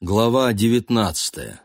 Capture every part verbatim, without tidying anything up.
Глава девятнадцатая.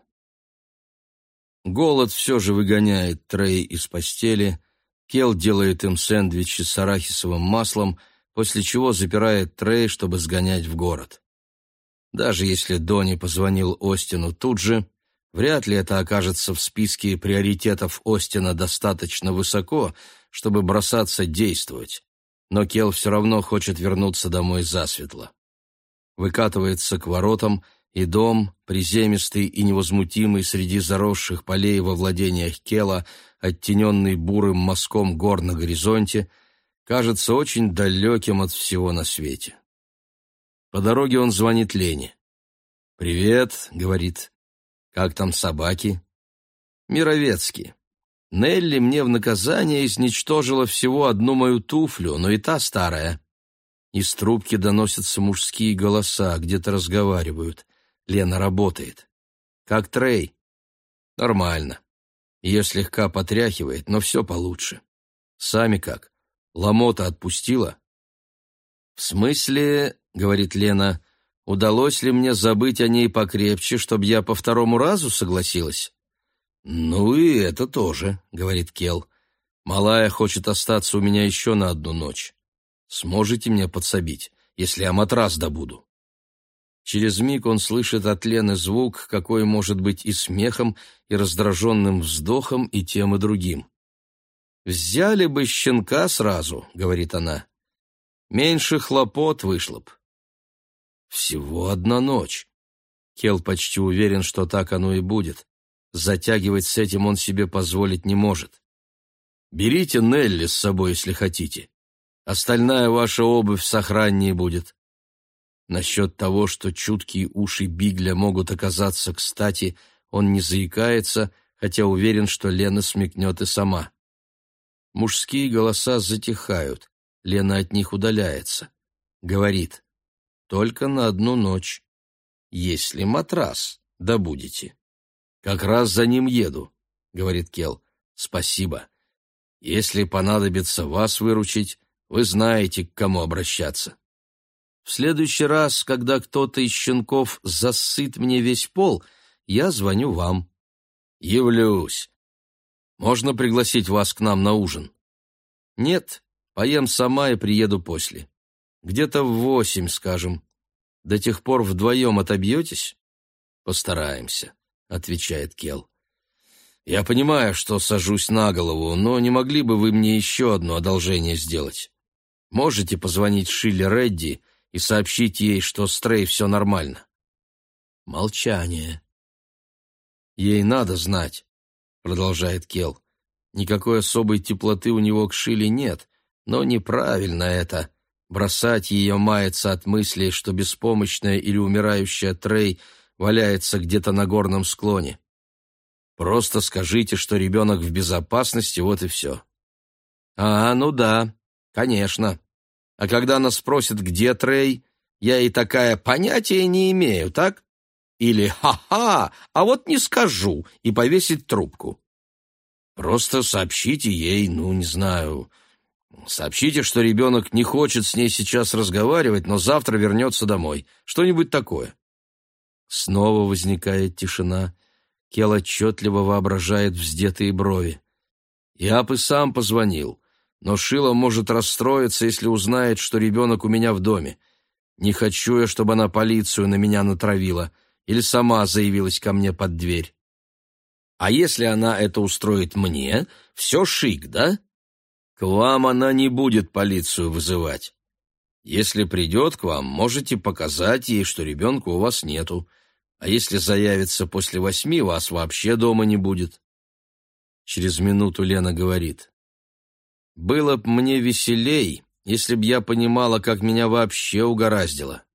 Голод все же выгоняет Трей из постели. Кел делает им сэндвичи с арахисовым маслом, после чего запирает Трей, чтобы сгонять в город. Даже если Донни позвонил Остину тут же, вряд ли это окажется в списке приоритетов Остина достаточно высоко, чтобы бросаться действовать. Но Кел все равно хочет вернуться домой засветло. Выкатывается к воротам, и дом, приземистый и невозмутимый среди заросших полей во владениях Кела, оттененный бурым мазком гор на горизонте, кажется очень далеким от всего на свете. По дороге он звонит Лене. «Привет», — говорит. «Как там собаки?» «Мировецкие. Нелли мне в наказание изничтожила всего одну мою туфлю, но и та старая». Из трубки доносятся мужские голоса, где-то разговаривают. Лена работает. «Как Трей?» «Нормально. Ее слегка потряхивает, но все получше. Сами как? Ломота отпустила?» «В смысле, — говорит Лена, — удалось ли мне забыть о ней покрепче, чтобы я по второму разу согласилась?» «Ну и это тоже, — говорит Кел. Малая хочет остаться у меня еще на одну ночь. Сможете мне подсобить, если я матрас добуду?» Через миг он слышит от Лены звук, какой может быть и смехом, и раздраженным вздохом, и тем, и другим. «Взяли бы щенка сразу, — говорит она, — меньше хлопот вышло б». Всего одна ночь. Кел почти уверен, что так оно и будет. Затягивать с этим он себе позволить не может. «Берите Нелли с собой, если хотите. Остальная ваша обувь сохраннее будет». Насчет того, что чуткие уши Бигля могут оказаться кстати, он не заикается, хотя уверен, что Лена смекнет и сама. Мужские голоса затихают, Лена от них удаляется. Говорит: «Только на одну ночь. Если матрас добудете». «Как раз за ним еду», — говорит Кел. «Спасибо. Если понадобится вас выручить, вы знаете, к кому обращаться. В следующий раз, когда кто-то из щенков засыт мне весь пол, я звоню вам». «Явлюсь. Можно пригласить вас к нам на ужин?» «Нет, поем сама и приеду после. Где-то в восемь, скажем. До тех пор вдвоем отобьетесь?» «Постараемся», — отвечает Кел. «Я понимаю, что сажусь на голову, но не могли бы вы мне еще одно одолжение сделать? Можете позвонить Шилле Редди и сообщить ей, что с Трей все нормально?» Молчание. «Ей надо знать», — продолжает Кел. «Никакой особой теплоты у него к Шилле нет, но неправильно это — бросать ее маяться от мысли, что беспомощная или умирающая Трей валяется где-то на горном склоне. Просто скажите, что ребенок в безопасности, вот и все». «А, ну да, конечно. А когда она спросит, где Трей, я и такая: понятия не имею, так? Или ха-ха, а вот не скажу, и повесить трубку. Просто сообщите ей, ну, не знаю, сообщите, что ребенок не хочет с ней сейчас разговаривать, но завтра вернется домой. Что-нибудь такое». Снова возникает тишина. Кел отчетливо воображает вздетые брови. «Я бы сам позвонил. Но Шила может расстроиться, если узнает, что ребенок у меня в доме. Не хочу я, чтобы она полицию на меня натравила или сама заявилась ко мне под дверь. А если она это устроит мне, все шик, да? К вам она не будет полицию вызывать. Если придет к вам, можете показать ей, что ребенка у вас нету. А если заявится после восьми, вас вообще дома не будет». Через минуту Лена говорит: «Было б мне веселей, если б я понимала, как меня вообще угораздило».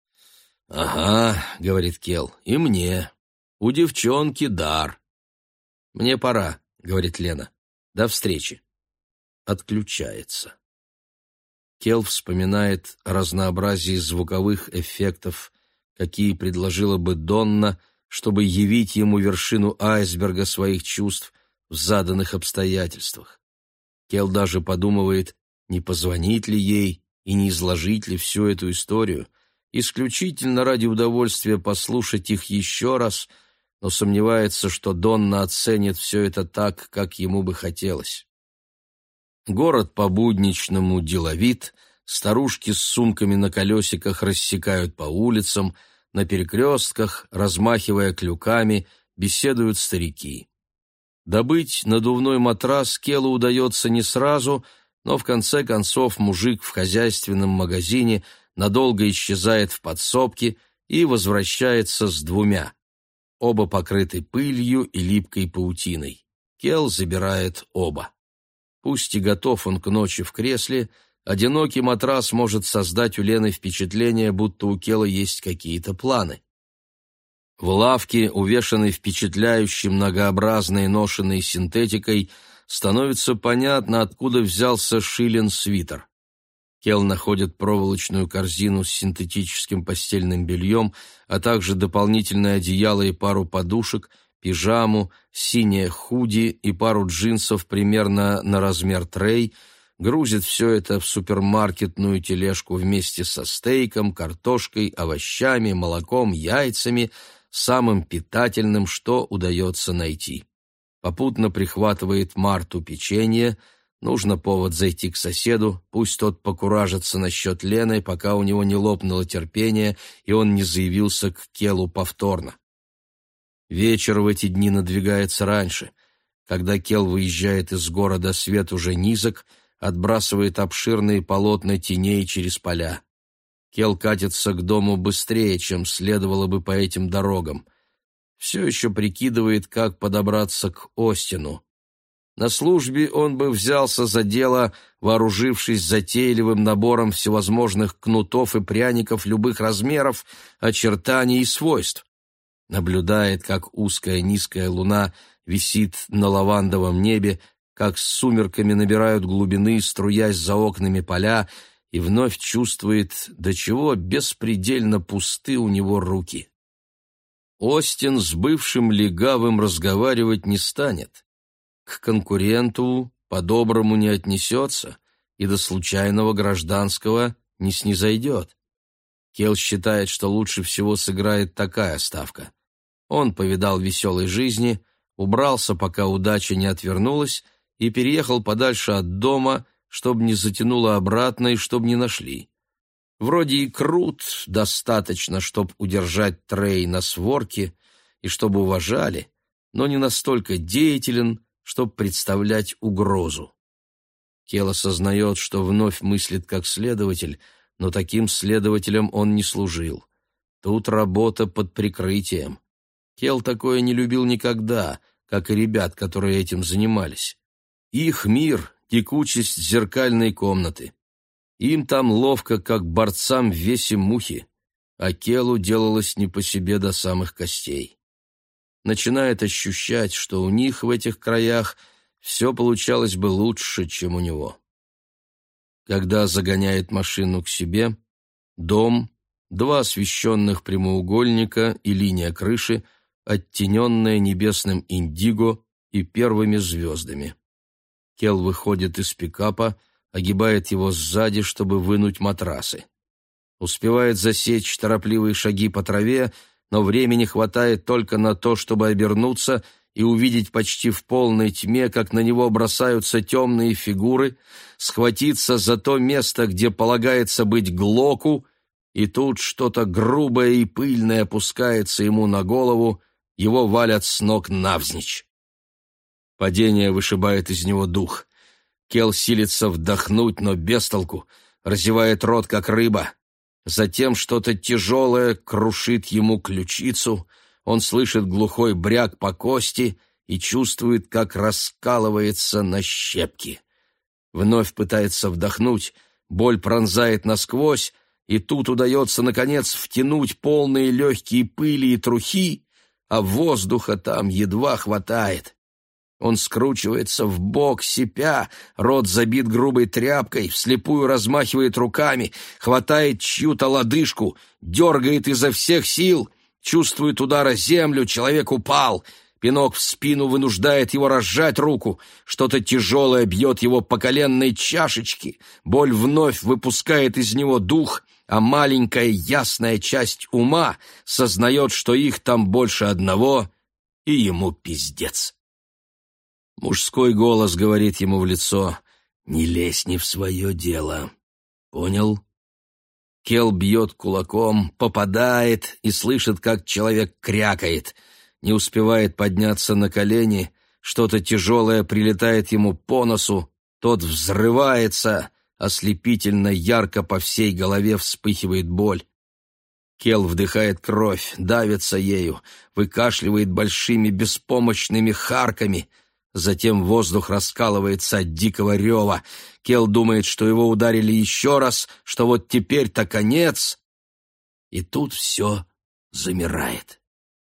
«Ага», — говорит Кел, — «и мне. У девчонки дар». «Мне пора», — говорит Лена. «До встречи». Отключается. Кел вспоминает о разнообразии звуковых эффектов, какие предложила бы Донна, чтобы явить ему вершину айсберга своих чувств в заданных обстоятельствах. Кел даже подумывает, не позвонить ли ей и не изложить ли всю эту историю, исключительно ради удовольствия послушать их еще раз, но сомневается, что Донна оценит все это так, как ему бы хотелось. Город по-будничному деловит, старушки с сумками на колесиках рассекают по улицам, на перекрестках, размахивая клюками, беседуют старики. Добыть надувной матрас Келу удается не сразу, но в конце концов мужик в хозяйственном магазине надолго исчезает в подсобке и возвращается с двумя. Оба покрыты пылью и липкой паутиной. Кел забирает оба. Пусть и готов он к ночи в кресле, одинокий матрас может создать у Лены впечатление, будто у Кела есть какие-то планы. В лавке, увешанной впечатляющей многообразной ношенной синтетикой, становится понятно, откуда взялся Шилин свитер. Кел находит проволочную корзину с синтетическим постельным бельем, а также дополнительное одеяло и пару подушек, пижаму, синее худи и пару джинсов примерно на размер трей, грузит все это в супермаркетную тележку вместе со стейком, картошкой, овощами, молоком, яйцами, самым питательным, что удается найти. Попутно прихватывает Марту печенье. Нужно повод зайти к соседу, пусть тот покуражится насчет Лены, пока у него не лопнуло терпение, и он не заявился к Келу повторно. Вечер в эти дни надвигается раньше. Когда Кел выезжает из города, свет уже низок, отбрасывает обширные полотна теней через поля. Кел катится к дому быстрее, чем следовало бы по этим дорогам. Все еще прикидывает, как подобраться к Остину. На службе он бы взялся за дело, вооружившись затейливым набором всевозможных кнутов и пряников любых размеров, очертаний и свойств. Наблюдает, как узкая низкая луна висит на лавандовом небе, как с сумерками набирают глубины, струясь за окнами поля, и вновь чувствует, до чего беспредельно пусты у него руки. Остин с бывшим легавым разговаривать не станет. К конкуренту по-доброму не отнесется и до случайного гражданского не снизойдет. Кел считает, что лучше всего сыграет такая ставка. Он повидал веселой жизни, убрался, пока удача не отвернулась, и переехал подальше от дома, чтобы не затянуло обратно и чтобы не нашли. Вроде и крут достаточно, чтобы удержать Трей на сворке и чтобы уважали, но не настолько деятелен, чтобы представлять угрозу. Кел осознает, что вновь мыслит как следователь, но таким следователем он не служил. Тут работа под прикрытием. Кел такое не любил никогда, как и ребят, которые этим занимались. Их мир — текучесть зеркальной комнаты. Им там ловко, как борцам в весе мухи, а Келу делалось не по себе до самых костей. Начинает ощущать, что у них в этих краях все получалось бы лучше, чем у него. Когда загоняет машину к себе, дом, два освещенных прямоугольника и линия крыши, оттененная небесным индиго и первыми звездами. Кел выходит из пикапа, огибает его сзади, чтобы вынуть матрасы. Успевает засечь торопливые шаги по траве, но времени хватает только на то, чтобы обернуться и увидеть почти в полной тьме, как на него бросаются темные фигуры, схватиться за то место, где полагается быть Глоку, и тут что-то грубое и пыльное опускается ему на голову, его валят с ног навзничь. Падение вышибает из него дух. Кел силится вдохнуть, но без толку, разевает рот, как рыба. Затем что-то тяжелое крушит ему ключицу, он слышит глухой бряк по кости и чувствует, как раскалывается на щепки. Вновь пытается вдохнуть, боль пронзает насквозь, и тут удается, наконец, втянуть полные легкие пыли и трухи, а воздуха там едва хватает. Он скручивается в бок, сипя, рот забит грубой тряпкой, вслепую размахивает руками, хватает чью-то лодыжку, дергает изо всех сил, чувствует удар о землю, человек упал. Пинок в спину вынуждает его разжать руку, что-то тяжелое бьет его по коленной чашечке, боль вновь выпускает из него дух, а маленькая ясная часть ума сознает, что их там больше одного, и ему пиздец. Мужской голос говорит ему в лицо: «Не лезь не в свое дело. Понял?» Кел бьет кулаком, попадает и слышит, как человек крякает. Не успевает подняться на колени, что-то тяжелое прилетает ему по носу, тот взрывается, ослепительно ярко по всей голове вспыхивает боль. Кел вдыхает кровь, давится ею, выкашливает большими беспомощными харками. Затем воздух раскалывается от дикого рева. Кел думает, что его ударили еще раз, что вот теперь-то конец. И тут все замирает.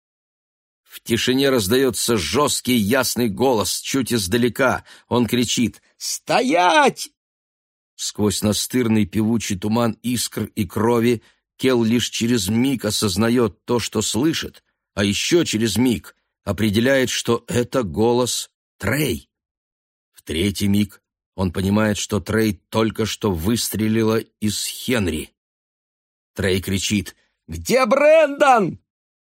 В тишине раздается жесткий ясный голос, чуть издалека. Он кричит: «Стоять!» Сквозь настырный певучий туман искр и крови Кел лишь через миг осознает то, что слышит, а еще через миг определяет, что это голос Трей. В третий миг он понимает, что Трей только что выстрелила из Хенри. Трей кричит: «Где Брэндон?»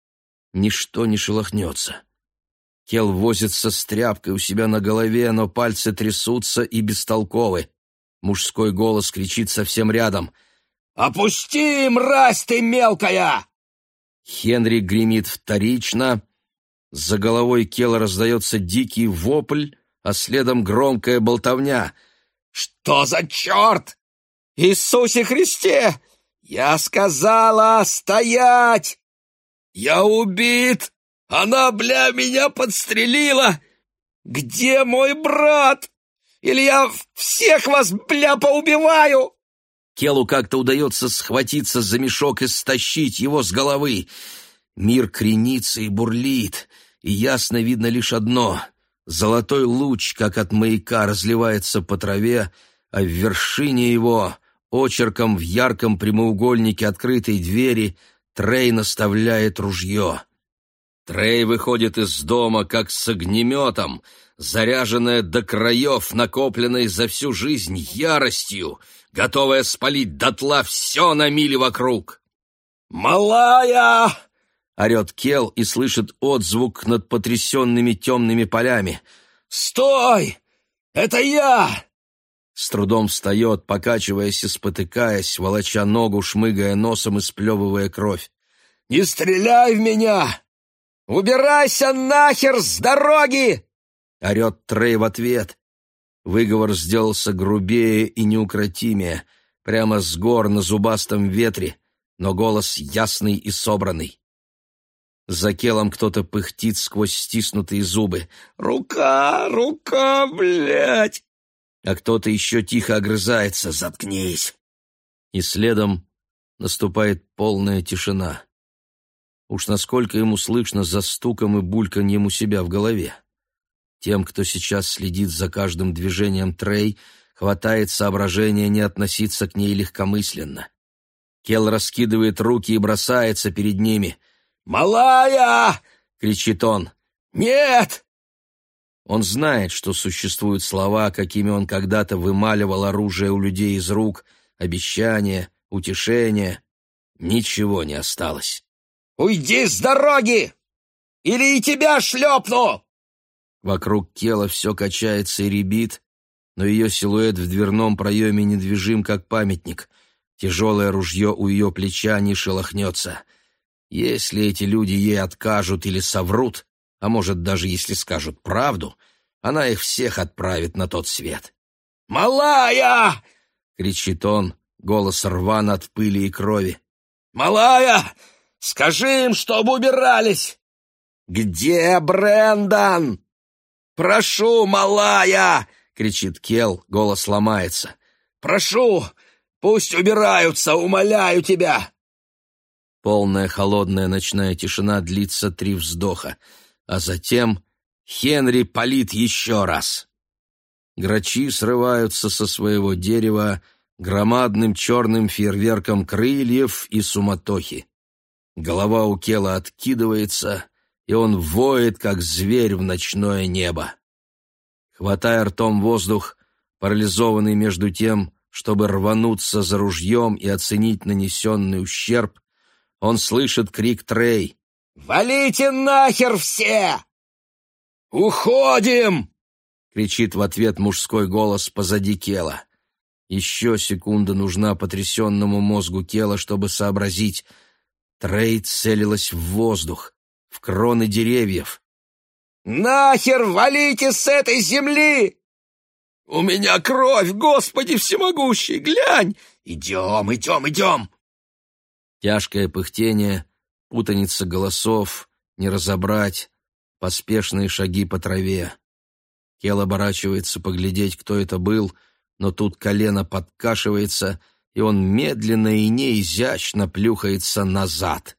Ничто не шелохнется. Кел возится с тряпкой у себя на голове, но пальцы трясутся и бестолковы. Мужской голос кричит совсем рядом: «Опусти, мразь ты мелкая!» Хенри гремит вторично. За головой Кела раздается дикий вопль, а следом громкая болтовня. «Что за черт? Иисусе Христе! Я сказала стоять! Я убит! Она, бля, меня подстрелила! Где мой брат? Или я всех вас, бля, поубиваю!» Келу как-то удается схватиться за мешок и стащить его с головы. Мир кренится и бурлит, и ясно видно лишь одно — золотой луч, как от маяка, разливается по траве, а в вершине его, очерком в ярком прямоугольнике открытой двери, Трей наставляет ружье. Трей выходит из дома, как с огнеметом, заряженная до краев, накопленной за всю жизнь яростью, готовая спалить дотла все на миле вокруг. «Малая!» — орет Кел и слышит отзвук над потрясенными темными полями. «Стой! Это я!» С трудом встает, покачиваясь и спотыкаясь, волоча ногу, шмыгая носом и сплевывая кровь. «Не стреляй в меня! Убирайся нахер с дороги!» — орет Трей в ответ. Выговор сделался грубее и неукротимее, прямо с гор на зубастом ветре, но голос ясный и собранный. За Келом кто-то пыхтит сквозь стиснутые зубы. «Рука, рука, блядь!» А кто-то еще тихо огрызается: «Заткнись!» И следом наступает полная тишина. Уж насколько ему слышно за стуком и бульканьем у себя в голове. Тем, кто сейчас следит за каждым движением Трей, хватает соображения не относиться к ней легкомысленно. Кел раскидывает руки и бросается перед ними. «Малая!» — кричит он. «Нет!» Он знает, что существуют слова, какими он когда-то вымаливал оружие у людей из рук, обещания, утешения. Ничего не осталось. «Уйди с дороги! Или и тебя шлепну!» Вокруг Кела все качается и рябит, но ее силуэт в дверном проеме недвижим, как памятник. Тяжелое ружье у ее плеча не шелохнется. Если эти люди ей откажут или соврут, а может, даже если скажут правду, она их всех отправит на тот свет. «Малая!» — кричит он, голос рван от пыли и крови. «Малая! Скажи им, чтобы убирались!» «Где Брэндон?» «Прошу, малая!» — кричит Кел, голос ломается. «Прошу, пусть убираются, умоляю тебя!» Полная холодная ночная тишина длится три вздоха, а затем Хенри палит еще раз. Грачи срываются со своего дерева громадным черным фейерверком крыльев и суматохи. Голова у Кела откидывается, и он воет, как зверь в ночное небо. Хватая ртом воздух, парализованный между тем, чтобы рвануться за ружьем и оценить нанесенный ущерб, он слышит крик Трей. «Валите нахер все!» «Уходим!» — кричит в ответ мужской голос позади Кела. Еще секунда нужна потрясенному мозгу Кела, чтобы сообразить. Трей целилась в воздух, в кроны деревьев. «Нахер валите с этой земли!» «У меня кровь, Господи всемогущий, глянь!» «Идем, идем, идем!» Тяжкое пыхтение, путаница голосов, не разобрать, поспешные шаги по траве. Кел оборачивается поглядеть, кто это был, но тут колено подкашивается, и он медленно и неизящно плюхается назад.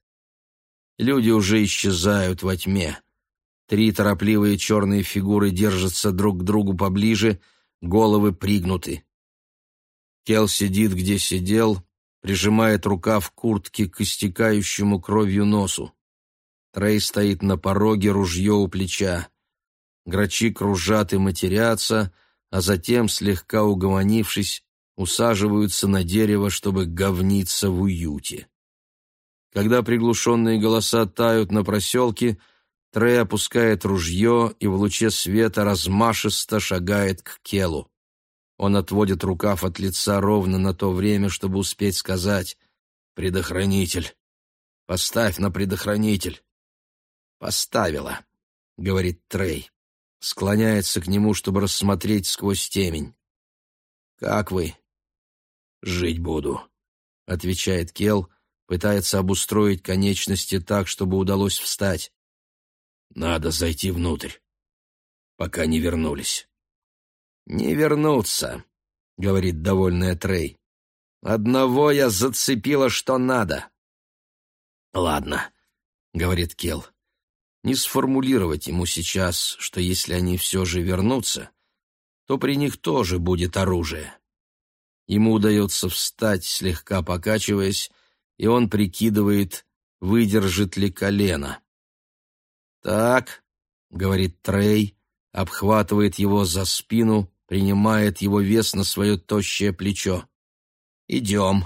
Люди уже исчезают во тьме. Три торопливые черные фигуры держатся друг к другу поближе, головы пригнуты. Кел сидит, где сидел, прижимает рукав куртки к истекающему кровью носу. Трей стоит на пороге, ружье у плеча. Грачи кружат и матерятся, а затем, слегка угомонившись, усаживаются на дерево, чтобы говниться в уюте. Когда приглушенные голоса тают на проселке, Трей опускает ружье и в луче света размашисто шагает к Келу. Он отводит рукав от лица ровно на то время, чтобы успеть сказать: «Предохранитель! Поставь на предохранитель!» «Поставила», — говорит Трей. Склоняется к нему, чтобы рассмотреть сквозь темень. «Как вы?» «Жить буду», — отвечает Кел, пытается обустроить конечности так, чтобы удалось встать. «Надо зайти внутрь, пока не вернулись». «Не вернуться», — говорит довольная Трей. «Одного я зацепила, что надо». «Ладно», — говорит Кел. Не сформулировать ему сейчас, что если они все же вернутся, то при них тоже будет оружие. Ему удается встать, слегка покачиваясь, и он прикидывает, выдержит ли колено. «Так», — говорит Трей, обхватывает его за спину, принимает его вес на свое тощее плечо. «Идем».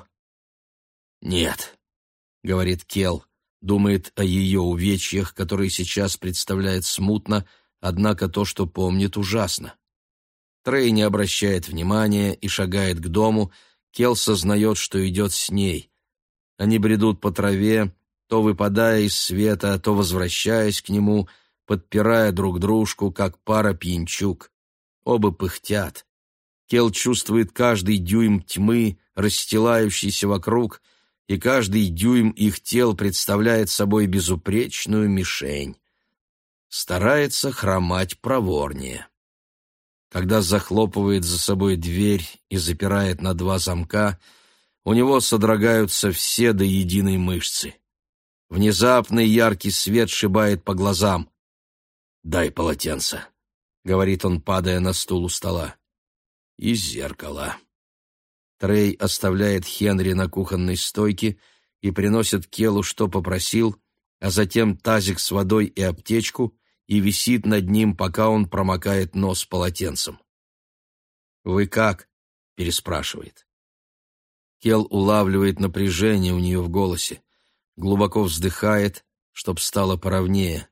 «Нет», — говорит Кел, думает о ее увечьях, которые сейчас представляет смутно, однако то, что помнит, ужасно. Трей не обращает внимания и шагает к дому. Кел сознает, что идет с ней. Они бредут по траве, то выпадая из света, то возвращаясь к нему, подпирая друг дружку, как пара пьянчуг. Оба пыхтят. Кел чувствует каждый дюйм тьмы, расстилающийся вокруг, и каждый дюйм их тел представляет собой безупречную мишень. Старается хромать проворнее. Когда захлопывает за собой дверь и запирает на два замка, у него содрогаются все до единой мышцы. Внезапный яркий свет шибает по глазам. «Дай полотенце», — говорит он, падая на стул у стола. «И зеркало». Трей оставляет Хенри на кухонной стойке и приносит Келу, что попросил, а затем тазик с водой и аптечку, и висит над ним, пока он промокает нос полотенцем. «Вы как?» — переспрашивает. Кел улавливает напряжение у нее в голосе, глубоко вздыхает, чтоб стало поровнее.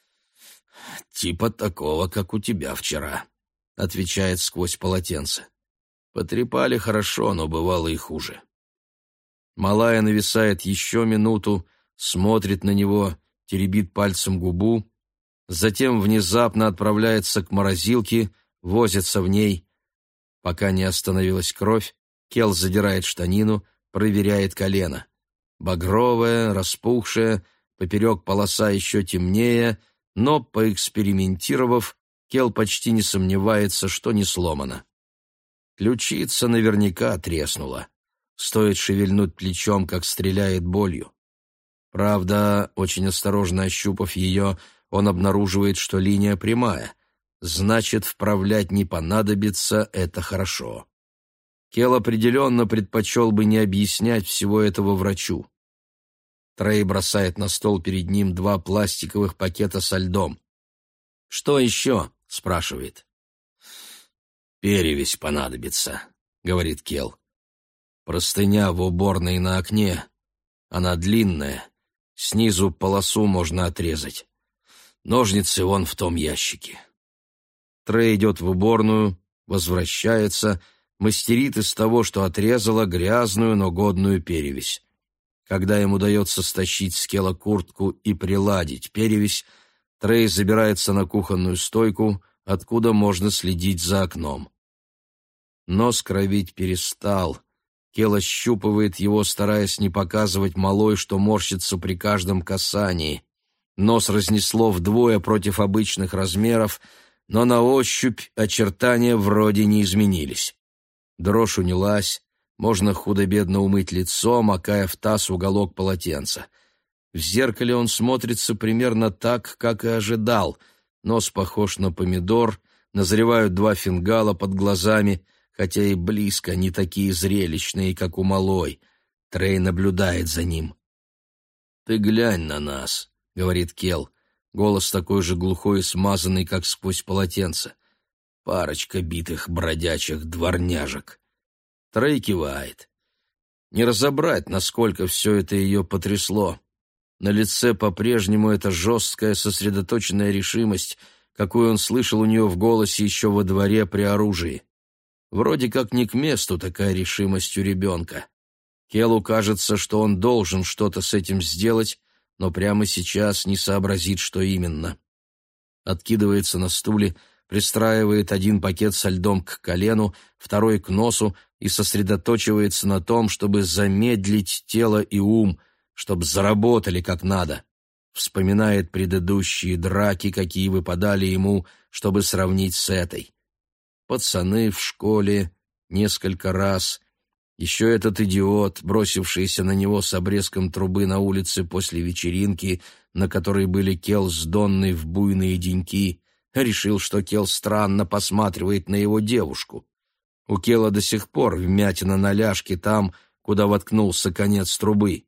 «Типа такого, как у тебя вчера», — отвечает сквозь полотенце. «Потрепали хорошо, но бывало и хуже». Малая нависает еще минуту, смотрит на него, теребит пальцем губу, затем внезапно отправляется к морозилке, возится в ней. Пока не остановилась кровь, Кел задирает штанину, проверяет колено. Багровая, распухшая, поперек полоса еще темнее, но, поэкспериментировав, Кел почти не сомневается, что не сломано. Ключица наверняка треснула. Стоит шевельнуть плечом, как стреляет болью. Правда, очень осторожно ощупав ее, он обнаруживает, что линия прямая. Значит, вправлять не понадобится, это хорошо. Кел определенно предпочел бы не объяснять всего этого врачу. Трей бросает на стол перед ним два пластиковых пакета со льдом. «Что еще?» — спрашивает. «Перевязь понадобится», — говорит Кел. Простыня в уборной на окне. Она длинная. Снизу полосу можно отрезать. Ножницы вон в том ящике. Трей идет в уборную, возвращается, мастерит из того, что отрезала, грязную, но годную перевязь. Когда им удается стащить с Кела куртку и приладить перевязь, Трей забирается на кухонную стойку, откуда можно следить за окном. Нос кровить перестал. Кел ощупывает его, стараясь не показывать малой, что морщится при каждом касании. Нос разнесло вдвое против обычных размеров, но на ощупь очертания вроде не изменились. Дрожь унялась, можно худо-бедно умыть лицо, макая в таз уголок полотенца. В зеркале он смотрится примерно так, как и ожидал. Нос похож на помидор, назревают два фингала под глазами, хотя и близко не такие зрелищные, как у малой. Трей наблюдает за ним. «Ты глянь на нас», — говорит Кел. Голос такой же глухой и смазанный, как сквозь полотенце. Парочка битых бродячих дворняжек. Трей кивает. Не разобрать, насколько все это ее потрясло. На лице по-прежнему эта жесткая, сосредоточенная решимость, какую он слышал у нее в голосе еще во дворе при оружии. Вроде как не к месту такая решимость у ребенка. Келу кажется, что он должен что-то с этим сделать, но прямо сейчас не сообразит, что именно. Откидывается на стуле, пристраивает один пакет со льдом к колену, второй к носу и сосредоточивается на том, чтобы замедлить тело и ум, чтобы заработали как надо. Вспоминает предыдущие драки, какие выпадали ему, чтобы сравнить с этой. Пацаны в школе несколько раз. Еще этот идиот, бросившийся на него с обрезком трубы на улице после вечеринки, на которой были Кел с Донной в буйные деньки, решил, что Кел странно посматривает на его девушку. У Кела до сих пор вмятина на ляжке там, куда воткнулся конец трубы.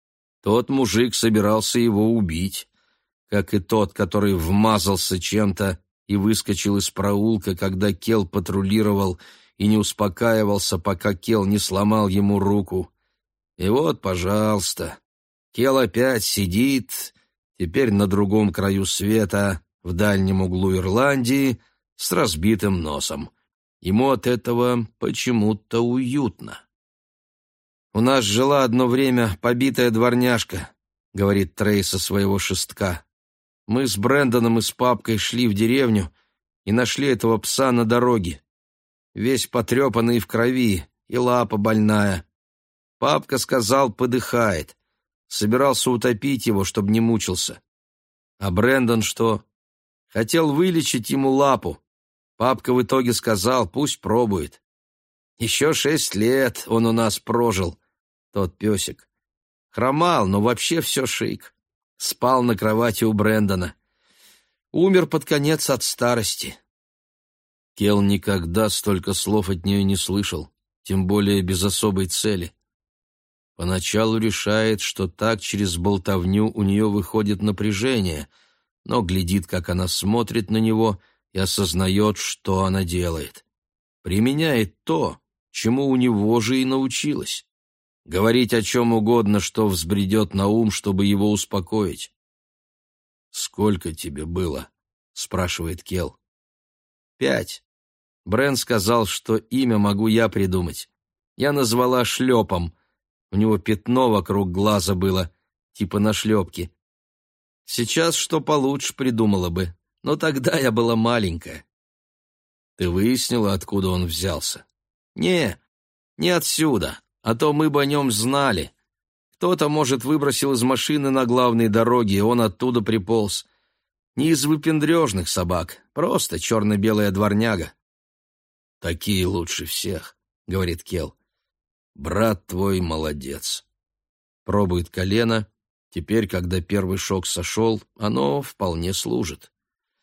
Тот мужик собирался его убить, как и тот, который вмазался чем-то и выскочил из проулка, когда Кел патрулировал и не успокаивался, пока Кел не сломал ему руку. И вот, пожалуйста, Кел опять сидит, теперь на другом краю света, в дальнем углу Ирландии, с разбитым носом. Ему от этого почему-то уютно. «У нас жила одно время побитая дворняжка», — говорит Трей со своего шестка. «Мы с Брэндоном и с папкой шли в деревню и нашли этого пса на дороге. Весь потрепанный в крови, и лапа больная. Папка сказал, подыхает. Собирался утопить его, чтобы не мучился. А Брэндон что? Хотел вылечить ему лапу. Папка в итоге сказал, пусть пробует. Еще шесть лет он у нас прожил, тот песик. Хромал, но вообще все шик. Спал на кровати у Брэндона. Умер под конец от старости». Кел никогда столько слов от нее не слышал, тем более без особой цели. Поначалу решает, что так через болтовню у нее выходит напряжение, но глядит, как она смотрит на него, и осознает, что она делает. Применяет то, чему у него же и научилась. Говорить о чем угодно, что взбредет на ум, чтобы его успокоить. «Сколько тебе было?» — спрашивает Кел. «Пять. Брэн сказал, что имя могу я придумать. Я назвала Шлепом. У него пятно вокруг глаза было, типа нашлепки. Сейчас что получше придумала бы, но тогда я была маленькая». «Ты выяснила, откуда он взялся?» «Не, не отсюда, а то мы бы о нем знали. Кто-то, может, выбросил из машины на главной дороге, и он оттуда приполз. Не из выпендрежных собак, просто черно-белая дворняга». «Такие лучше всех», — говорит Кел. «Брат твой молодец». Пробует колено. Теперь, когда первый шок сошел, оно вполне служит.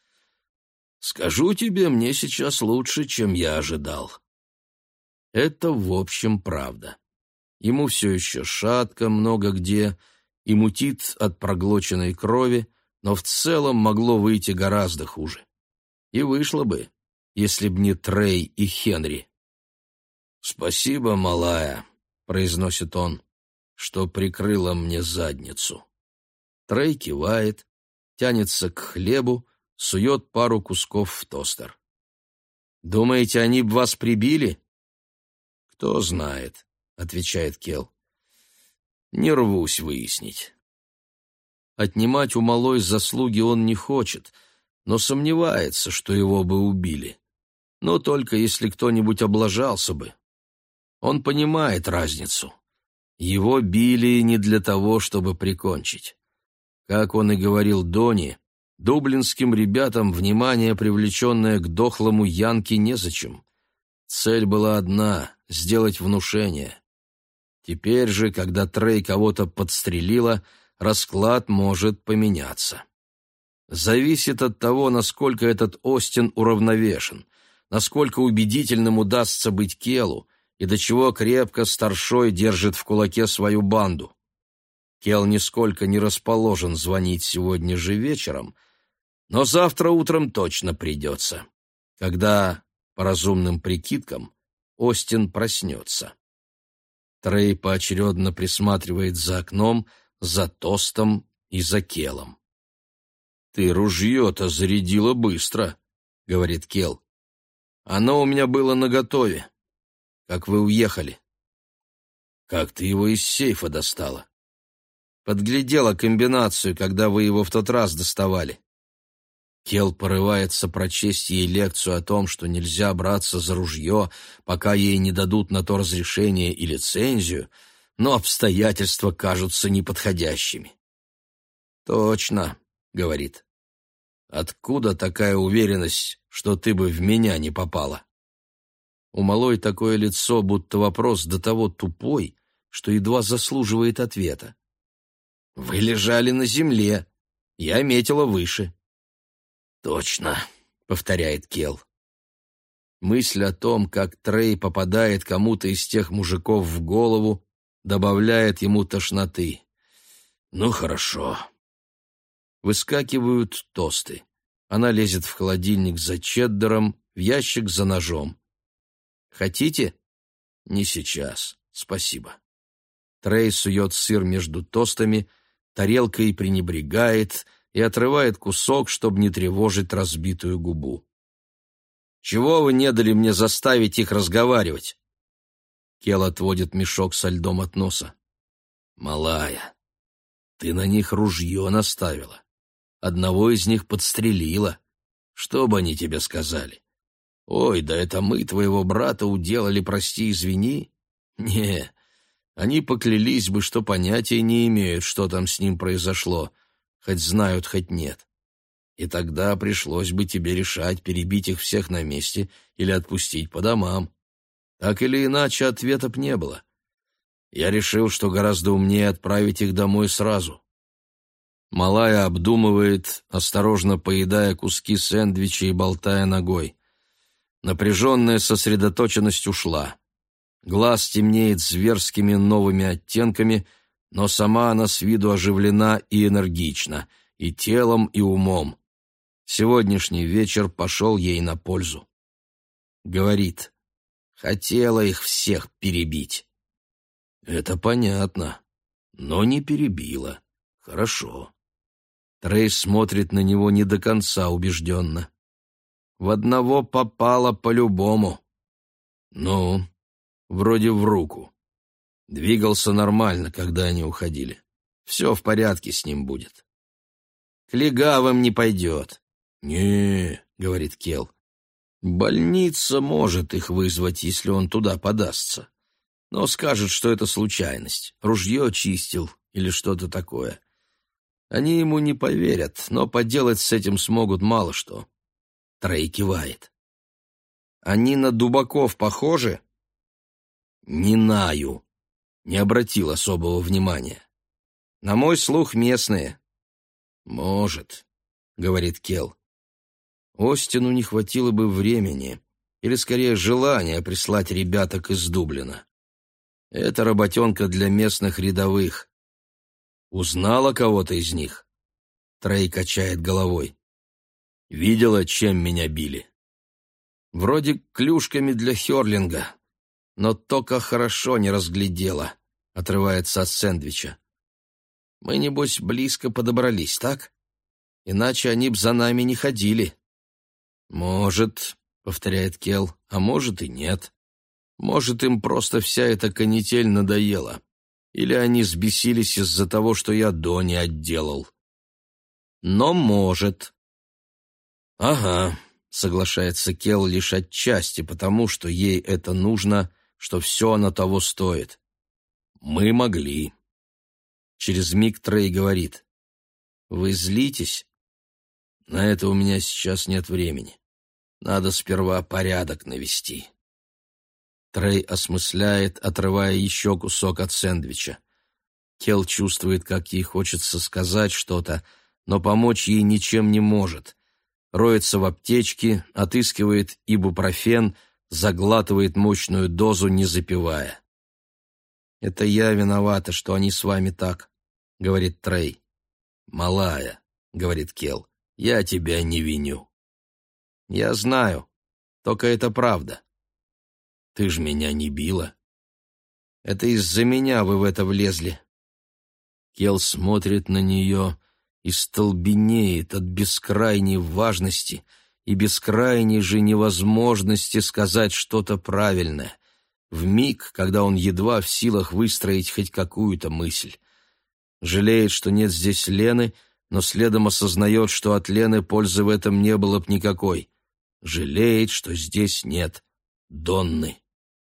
«Скажу тебе, мне сейчас лучше, чем я ожидал». Это, в общем, правда. Ему все еще шатко много где и мутит от проглоченной крови, но в целом могло выйти гораздо хуже. И вышло бы, если б не Трей и Хенри. «Спасибо, малая. произносит он, — «что прикрыло мне задницу». Трей кивает, тянется к хлебу, сует пару кусков в тостер. «Думаете, они б вас прибили?» «Кто знает», — отвечает Келл. «Не рвусь выяснить». Отнимать у малой заслуги он не хочет, но сомневается, что его бы убили. Но только если кто-нибудь облажался бы. Он понимает разницу. Его били не для того, чтобы прикончить. Как он и говорил Дони, дублинским ребятам внимание, привлеченное к дохлому Янке, незачем. Цель была одна — сделать внушение. Теперь же, когда Трей кого-то подстрелила, расклад может поменяться. Зависит от того, насколько этот Остин уравновешен, насколько убедительным удастся быть Келлу и до чего крепко старшой держит в кулаке свою банду. Келл нисколько не расположен звонить сегодня же вечером, но завтра утром точно придется, когда, по разумным прикидкам, Остин проснется. Трей поочередно присматривает за окном, за тостом и за Келлом. «Ты ружье-то зарядила быстро», — говорит Келл. «Оно у меня было наготове. Как вы уехали?» «Как ты его из сейфа достала?» «Подглядела комбинацию, когда вы его в тот раз доставали». Келл порывается прочесть ей лекцию о том, что нельзя браться за ружье, пока ей не дадут на то разрешение и лицензию, но обстоятельства кажутся неподходящими. «Точно», — говорит. «Откуда такая уверенность, что ты бы в меня не попала?» У малой такое лицо, будто вопрос до того тупой, что едва заслуживает ответа. «Вы лежали на земле. Я метила выше». «Точно», — повторяет Келл. Мысль о том, как Трей попадает кому-то из тех мужиков в голову, добавляет ему тошноты. «Ну, хорошо». Выскакивают тосты. Она лезет в холодильник за чеддером, в ящик за ножом. «Хотите?» «Не сейчас, спасибо». Трей сует сыр между тостами, тарелкой пренебрегает и отрывает кусок, чтобы не тревожить разбитую губу. «Чего вы не дали мне заставить их разговаривать?» Келл отводит мешок со льдом от носа. «Малая, ты на них ружье наставила. Одного из них подстрелила. Что бы они тебе сказали? Ой, да это мы твоего брата уделали, прости, извини? Не, они поклялись бы, что понятия не имеют, что там с ним произошло, хоть знают, хоть нет. И тогда пришлось бы тебе решать, перебить их всех на месте или отпустить по домам. Так или иначе, ответа б не было. Я решил, что гораздо умнее отправить их домой сразу». Малая обдумывает, осторожно поедая куски сэндвича и болтая ногой. Напряженная сосредоточенность ушла. Глаз темнеет зверскими новыми оттенками, но сама она с виду оживлена и энергична, и телом, и умом. Сегодняшний вечер пошел ей на пользу. Говорит, хотела их всех перебить. Это понятно, но не перебила. Хорошо. Трей смотрит на него не до конца убежденно. В одного попало по-любому. Ну, вроде в руку. Двигался нормально, когда они уходили. Все в порядке с ним будет. К легавым не пойдет. Не, говорит Келл. Больница может их вызвать, если он туда подастся. Но скажет, что это случайность. Ружье чистил или что-то такое. Они ему не поверят, но поделать с этим смогут мало что. Трей кивает. Они на дубаков похожи? Не знаю. Не обратил особого внимания. На мой слух, местные. Может, говорит Келл. Остину не хватило бы времени, или скорее желания прислать ребяток из Дублина. Это работенка для местных рядовых. Узнала кого-то из них? Трей качает головой. Видела, чем меня били? Вроде клюшками для хёрлинга. но только хорошо не разглядела», — отрывается от сэндвича. «Мы, небось, близко подобрались, так? Иначе они б за нами не ходили». «Может», — повторяет Келл, — «а может и нет. Может, им просто вся эта канитель надоела. Или они взбесились из-за того, что я до не отделал. Но может». «Ага», — соглашается Келл лишь отчасти, потому что ей это нужно, что все оно того стоит. «Мы могли». Через миг Трей говорит: «Вы злитесь? На это у меня сейчас нет времени. Надо сперва порядок навести». Трей осмысляет, отрывая еще кусок от сэндвича. Келл чувствует, как ей хочется сказать что-то, но помочь ей ничем не может. Роется в аптечке, отыскивает ибупрофен, заглатывает мощную дозу, не запивая. «Это я виновата, что они с вами так», — говорит Трей. «Малая», — говорит Келл, — «я тебя не виню». «Я знаю, только это правда». «Ты ж меня не била». «Это из-за меня вы в это влезли». Келл смотрит на нее и столбенеет от бескрайней важности и бескрайней же невозможности сказать что-то правильное, в миг, когда он едва в силах выстроить хоть какую-то мысль. Жалеет, что нет здесь Лены, но следом осознает, что от Лены пользы в этом не было б никакой. Жалеет, что здесь нет Донны.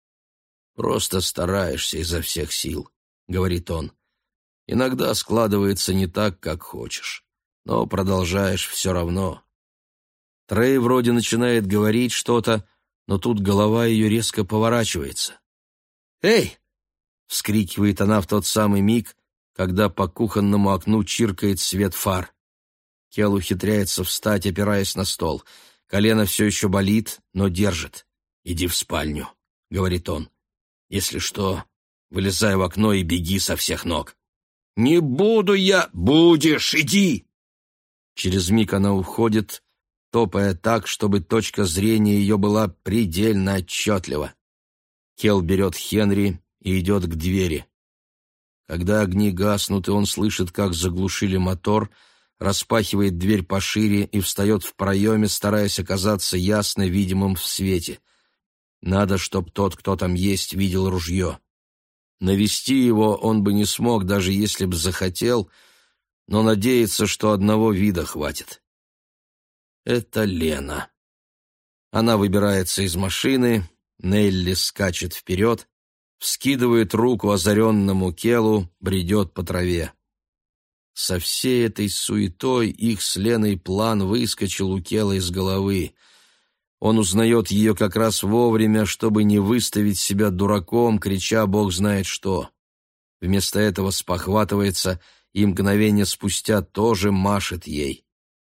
«Просто стараешься изо всех сил», — говорит он. «Иногда складывается не так, как хочешь, но продолжаешь все равно». Трей вроде начинает говорить что-то, но тут голова ее резко поворачивается. «Эй!» — вскрикивает она в тот самый миг, когда по кухонному окну чиркает свет фар. Келл ухитряется встать, опираясь на стол. Колено все еще болит, но держит. «Иди в спальню», — говорит он. «Если что, вылезай в окно и беги со всех ног». «Не буду я...» «Будешь, иди!» Через миг она уходит, топая так, чтобы точка зрения ее была предельно отчетлива. Келл берет Хенри и идет к двери. Когда огни гаснут, и он слышит, как заглушили мотор, распахивает дверь пошире и встает в проеме, стараясь оказаться ясно видимым в свете. Надо, чтоб тот, кто там есть, видел ружье. Навести его он бы не смог, даже если б захотел, но надеется, что одного вида хватит. Это Лена. Она выбирается из машины, Нелли скачет вперед, вскидывает руку озаренному Келлу, бредет по траве. Со всей этой суетой их с Леной план выскочил у Келла из головы. Он узнает ее как раз вовремя, чтобы не выставить себя дураком, крича бог знает что. Вместо этого спохватывается и мгновение спустя тоже машет ей.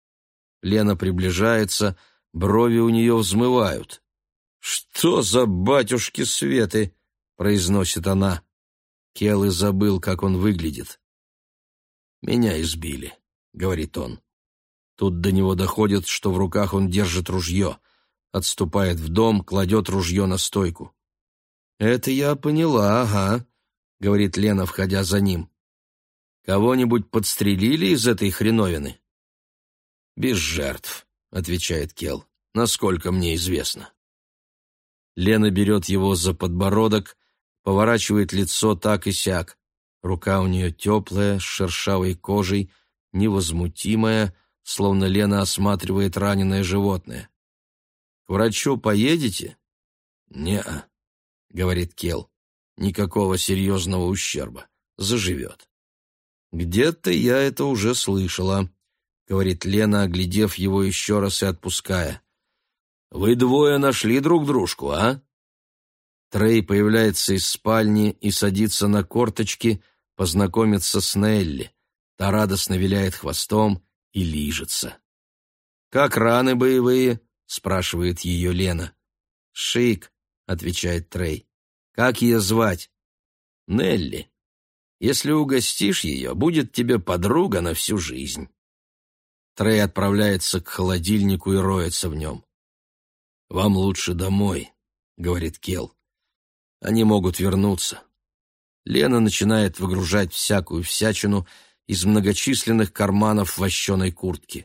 Лена приближается, брови у нее взмывают. «Что за батюшки Светы?» — произносит она. Келл и забыл, как он выглядит. «Меня избили», — говорит он. Тут до него доходит, что в руках он держит ружье. Отступает в дом, кладет ружье на стойку. «Это я поняла, ага», — говорит Лена, входя за ним. «Кого-нибудь подстрелили из этой хреновины?» «Без жертв», — отвечает Келл, — «насколько мне известно». Лена берет его за подбородок, поворачивает лицо так и сяк. Рука у нее теплая, с шершавой кожей, невозмутимая, словно Лена осматривает раненое животное. «К врачу поедете?» «Не-а», — говорит Келл. «Никакого серьезного ущерба. Заживет». «Где-то я это уже слышала», — говорит Лена, оглядев его еще раз и отпуская. «Вы двое нашли друг дружку, а?» Трей появляется из спальни и садится на корточки познакомиться с Нелли. Та радостно виляет хвостом и лижется. «Как раны боевые?» — спрашивает ее Лена. «Шик», — отвечает Трей. «Как ее звать?» «Нелли. Если угостишь ее, будет тебе подруга на всю жизнь». Трей отправляется к холодильнику и роется в нем. «Вам лучше домой», — говорит Келл. Они могут вернуться. Лена начинает выгружать всякую всячину из многочисленных карманов вощеной куртки.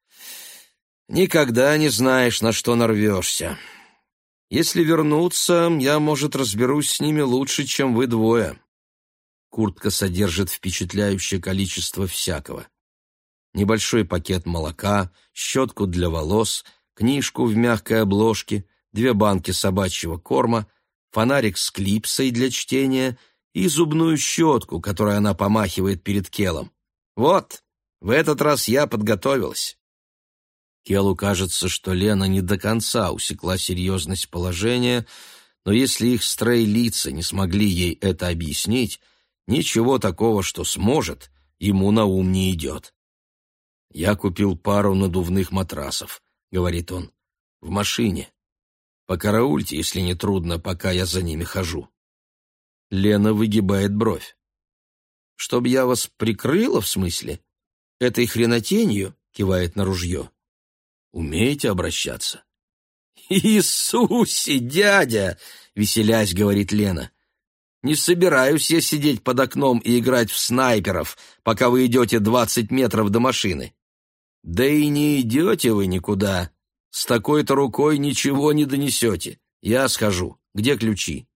«Никогда не знаешь, на что нарвешься. Если вернутся, я, может, разберусь с ними лучше, чем вы двое». Куртка содержит впечатляющее количество всякого. Небольшой пакет молока, щетку для волос, книжку в мягкой обложке, две банки собачьего корма, фонарик с клипсой для чтения и зубную щетку, которой она помахивает перед Келом. «Вот, в этот раз я подготовилась». Келу кажется, что Лена не до конца усекла серьезность положения, но если их стрей-лица не смогли ей это объяснить, ничего такого, что сможет, ему на ум не идет. «Я купил пару надувных матрасов», — говорит он, — «в машине. Покараульте, если не трудно, пока я за ними хожу». Лена выгибает бровь. «Чтоб я вас прикрыла, в смысле? Этой хренотенью?» — кивает на ружье. «Умеете обращаться?» «Иисусе, дядя!» — веселясь, говорит Лена. «Не собираюсь я сидеть под окном и играть в снайперов, пока вы идете двадцать метров до машины. Да и не идете вы никуда. С такой-то рукой ничего не донесете. Я схожу. Где ключи?»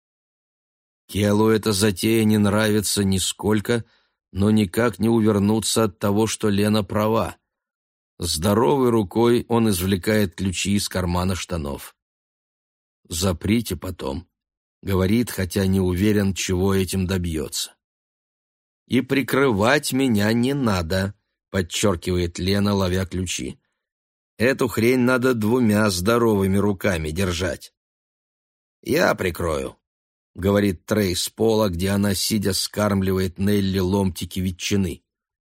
Келу эта затея не нравится нисколько, но никак не увернуться от того, что Лена права. Здоровой рукой он извлекает ключи из кармана штанов. «Заприте потом», — говорит, хотя не уверен, чего этим добьется. «И прикрывать меня не надо», — подчеркивает Лена, ловя ключи. «Эту хрень надо двумя здоровыми руками держать». «Я прикрою», — говорит Трей с пола, где она, сидя, скармливает Нелли ломтики ветчины.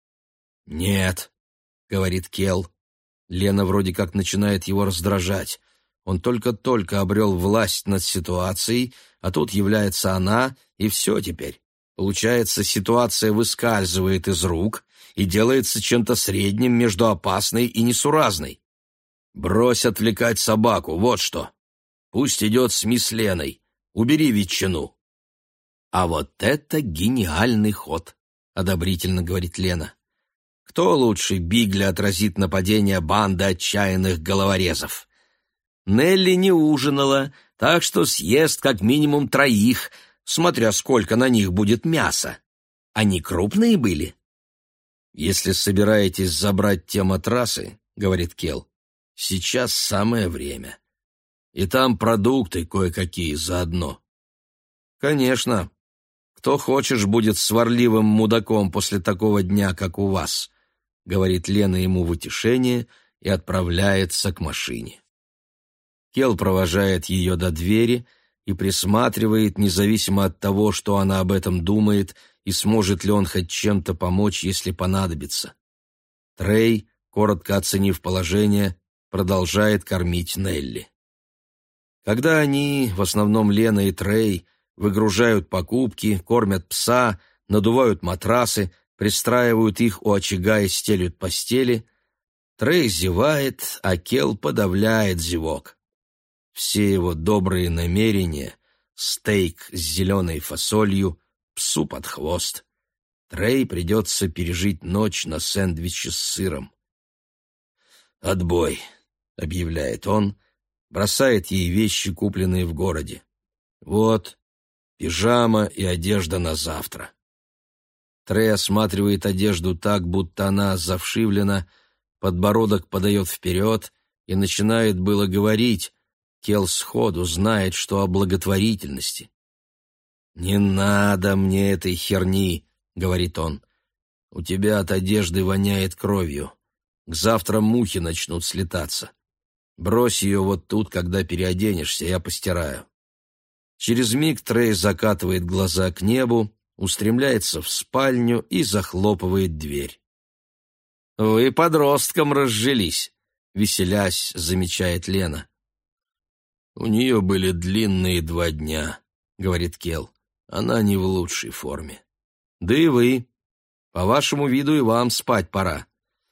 «Нет», — говорит Кел. Лена вроде как начинает его раздражать. Он только-только обрел власть над ситуацией, а тут является она, и все теперь. Получается, ситуация выскальзывает из рук и делается чем-то средним между опасной и несуразной. «Брось отвлекать собаку, вот что. Пусть идет с мисс Леной. Убери ветчину». «А вот это гениальный ход», — одобрительно говорит Лена. «Кто лучше Бигли отразит нападение банды отчаянных головорезов? Нелли не ужинала, так что съест как минимум троих, смотря сколько на них будет мяса. Они крупные были?» «Если собираетесь забрать те матрасы, — говорит Кел, — сейчас самое время. И там продукты кое-какие заодно». «Конечно. Кто хочешь будет сварливым мудаком после такого дня, как у вас», — говорит Лена ему в утешение и отправляется к машине. Кел провожает ее до двери и присматривает, независимо от того, что она об этом думает и сможет ли он хоть чем-то помочь, если понадобится. Трей, коротко оценив положение, продолжает кормить Нелли. Когда они, в основном Лена и Трей, выгружают покупки, кормят пса, надувают матрасы, пристраивают их у очага и стелют постели, Трей зевает, а Кел подавляет зевок. Все его добрые намерения, стейк с зеленой фасолью, псу под хвост. Трей придется пережить ночь на сэндвиче с сыром. «Отбой», — объявляет он, бросает ей вещи, купленные в городе. «Вот, пижама и одежда на завтра». Трей осматривает одежду так, будто она завшивлена, подбородок подает вперед и начинает было говорить. Кел сходу знает, что о благотворительности. «Не надо мне этой херни», — говорит он. «У тебя от одежды воняет кровью. К завтра мухи начнут слетаться. Брось ее вот тут, когда переоденешься, я постираю». Через миг Трей закатывает глаза к небу, устремляется в спальню и захлопывает дверь. «Вы подростком разжились», — веселясь, замечает Лена. «У нее были длинные два дня», — говорит Кел. «Она не в лучшей форме». «Да и вы. По вашему виду и вам спать пора».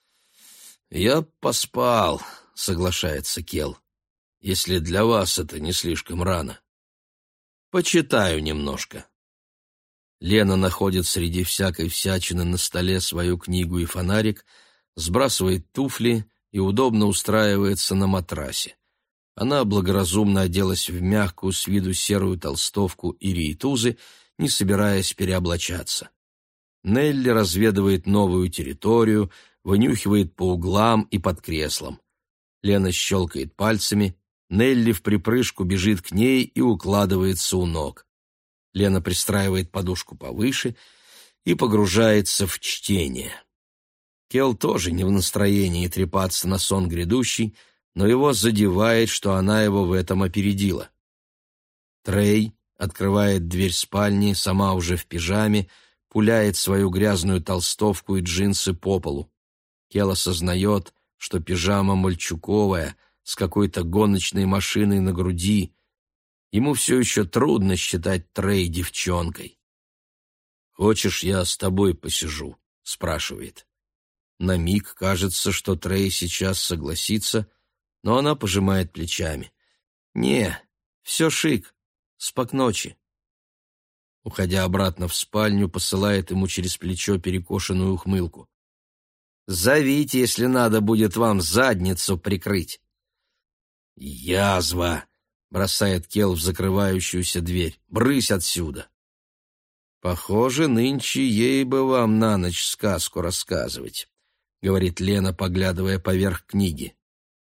«Я поспал», — соглашается Кел, — «если для вас это не слишком рано». Почитаю немножко». Лена находит среди всякой всячины на столе свою книгу и фонарик, сбрасывает туфли и удобно устраивается на матрасе. Она благоразумно оделась в мягкую с виду серую толстовку и рейтузы, не собираясь переоблачаться. Нелли разведывает новую территорию, вынюхивает по углам и под креслом. Лена щелкает пальцами, Нелли вприпрыжку бежит к ней и укладывается у ног. Лена пристраивает подушку повыше и погружается в чтение. Келл тоже не в настроении трепаться на сон грядущий, но его задевает, что она его в этом опередила. Трей открывает дверь спальни, сама уже в пижаме, пуляет свою грязную толстовку и джинсы по полу. Келл осознает, что пижама мальчуковая, с какой-то гоночной машиной на груди. Ему все еще трудно считать Трей девчонкой. «Хочешь, я с тобой посижу?» — спрашивает. На миг кажется, что Трей сейчас согласится, но она пожимает плечами. «Не, все шик, спок ночи». Уходя обратно в спальню, посылает ему через плечо перекошенную ухмылку. «Зовите, если надо будет вам задницу прикрыть». «Язва!» — бросает Келл в закрывающуюся дверь. «Брысь отсюда!» «Похоже, нынче ей бы вам на ночь сказку рассказывать», — говорит Лена, поглядывая поверх книги.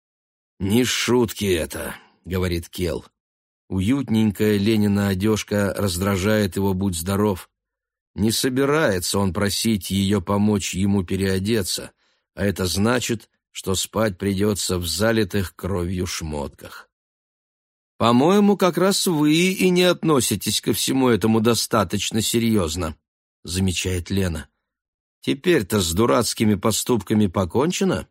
«Не шутки это», — говорит Келл. Уютненькая Ленина одежка раздражает его, будь здоров. Не собирается он просить ее помочь ему переодеться, а это значит, что спать придется в залитых кровью шмотках. «По-моему, как раз вы и не относитесь ко всему этому достаточно серьезно», — замечает Лена. «Теперь-то с дурацкими поступками покончено?»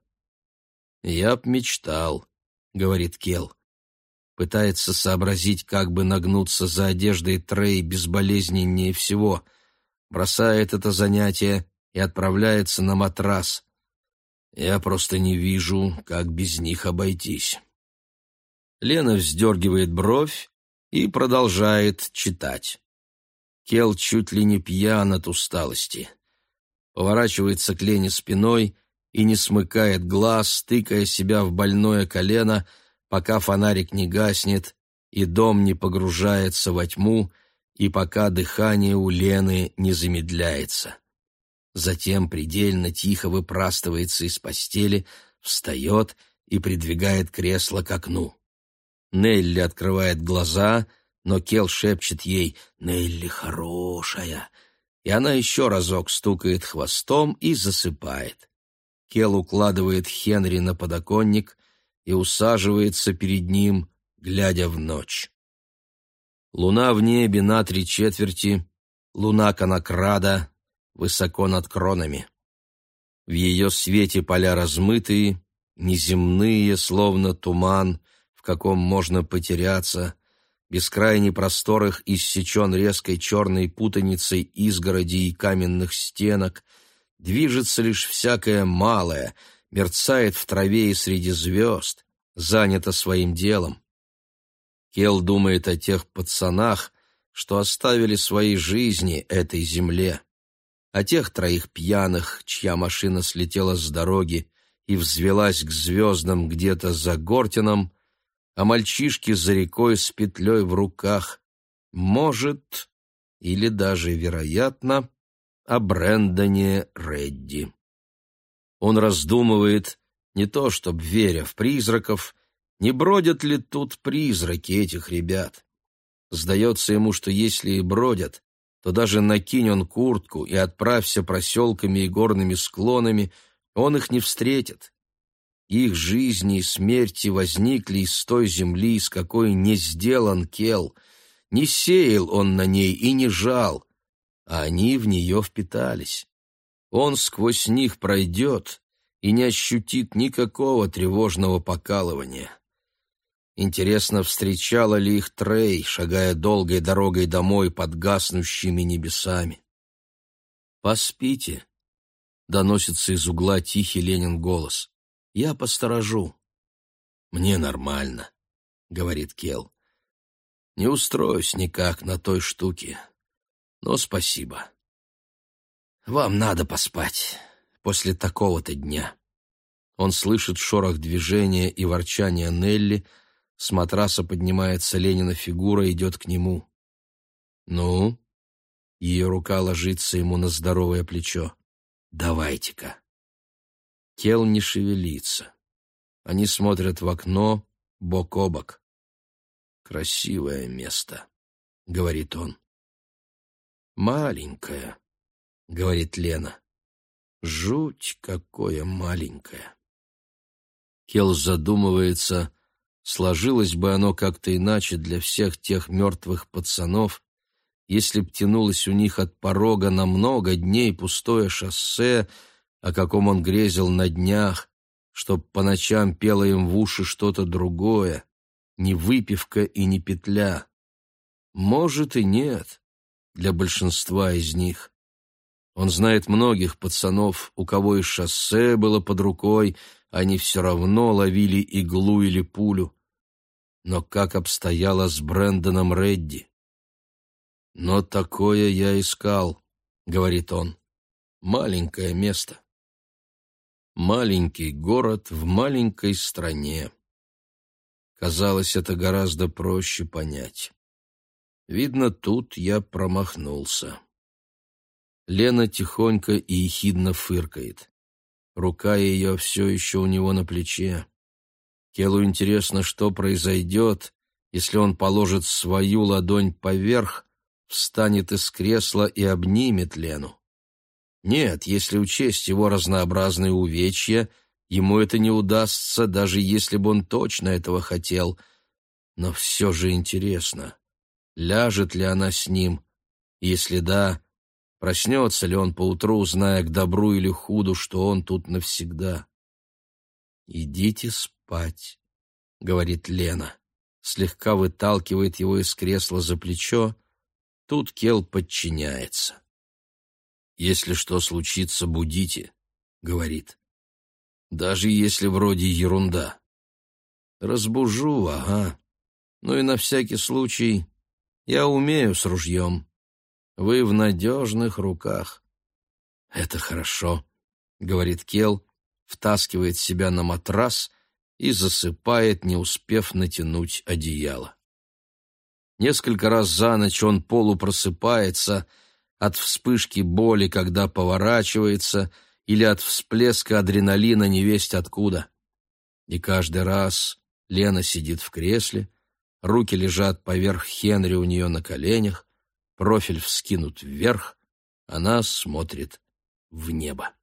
«Я б мечтал», — говорит Келл. Пытается сообразить, как бы нагнуться за одеждой Трей безболезненнее всего. Бросает это занятие и отправляется на матрас. Я просто не вижу, как без них обойтись. Лена вздергивает бровь и продолжает читать. Келл чуть ли не пьян от усталости. Поворачивается к Лене спиной и не смыкает глаз, тыкая себя в больное колено, пока фонарик не гаснет и дом не погружается во тьму, и пока дыхание у Лены не замедляется. Затем предельно тихо выпрастывается из постели, встает и придвигает кресло к окну. Нелли открывает глаза, но Келл шепчет ей «Нелли хорошая», и она еще разок стукает хвостом и засыпает. Келл укладывает Хенри на подоконник и усаживается перед ним, глядя в ночь. Луна в небе на три четверти, луна конокрада, высоко над кронами. В ее свете поля размытые, неземные, словно туман, в каком можно потеряться, бескрайний простор их иссечен резкой черной путаницей изгородей и каменных стенок, движется лишь всякое малое, мерцает в траве и среди звезд, занято своим делом. Келл думает о тех пацанах, что оставили свои жизни этой земле, о тех троих пьяных, чья машина слетела с дороги и взвелась к звездам где-то за Гортином, о мальчишке за рекой с петлей в руках, может, или даже вероятно, о Брэндоне Редди. Он раздумывает, не то чтоб веря в призраков, не бродят ли тут призраки этих ребят. Сдается ему, что если и бродят, то даже накинь он куртку и отправься проселками и горными склонами, он их не встретит. Их жизни и смерти возникли из той земли, с какой не сделан Келл. Не сеял он на ней и не жал, а они в нее впитались. Он сквозь них пройдет и не ощутит никакого тревожного покалывания. Интересно, встречала ли их Трей, шагая долгой дорогой домой под гаснущими небесами? «Поспите», — доносится из угла тихий Ленин голос. «Я посторожу». «Мне нормально», — говорит Келл. Не устроюсь никак на той штуке, но спасибо. Вам надо поспать после такого-то дня». Он слышит шорох движения и ворчание Нелли. С матраса поднимается Ленина фигура и идет к нему. «Ну?» Ее рука ложится ему на здоровое плечо. «Давайте-ка». Кел не шевелится. Они смотрят в окно, бок о бок. «Красивое место», — говорит он. «Маленькое», — говорит Лена. «Жуть какое маленькое». Кел задумывается, сложилось бы оно как-то иначе для всех тех мертвых пацанов, если б тянулось у них от порога на много дней пустое шоссе, о каком он грезил на днях, чтоб по ночам пело им в уши что-то другое, не выпивка и не петля. Может и нет, для большинства из них. Он знает многих пацанов, у кого и шоссе было под рукой, они все равно ловили иглу или пулю. Но как обстояло с Брэндоном Редди? «Но такое я искал», — говорит он. «Маленькое место. Маленький город в маленькой стране». Казалось, это гораздо проще понять. Видно, тут я промахнулся. Лена тихонько и ехидно фыркает. Рука ее все еще у него на плече. Келу интересно, что произойдет, если он положит свою ладонь поверх, встанет из кресла и обнимет Лену. Нет, если учесть его разнообразные увечья, ему это не удастся, даже если бы он точно этого хотел. Но все же интересно, ляжет ли она с ним? Если да, проснется ли он поутру, зная к добру или худу, что он тут навсегда? «Идите спать», — говорит Лена, слегка выталкивает его из кресла за плечо. Тут Кел подчиняется. «Если что случится, будите», — говорит. «Даже если вроде ерунда». «Разбужу, ага. Ну и на всякий случай я умею с ружьем. Вы в надежных руках». «Это хорошо», — говорит Кел, втаскивает себя на матрас и засыпает, не успев натянуть одеяло. Несколько раз за ночь он полупросыпается от вспышки боли, когда поворачивается, или от всплеска адреналина невесть откуда. И каждый раз Лена сидит в кресле, руки лежат поверх Хенри у нее на коленях, профиль вскинут вверх, она смотрит в небо.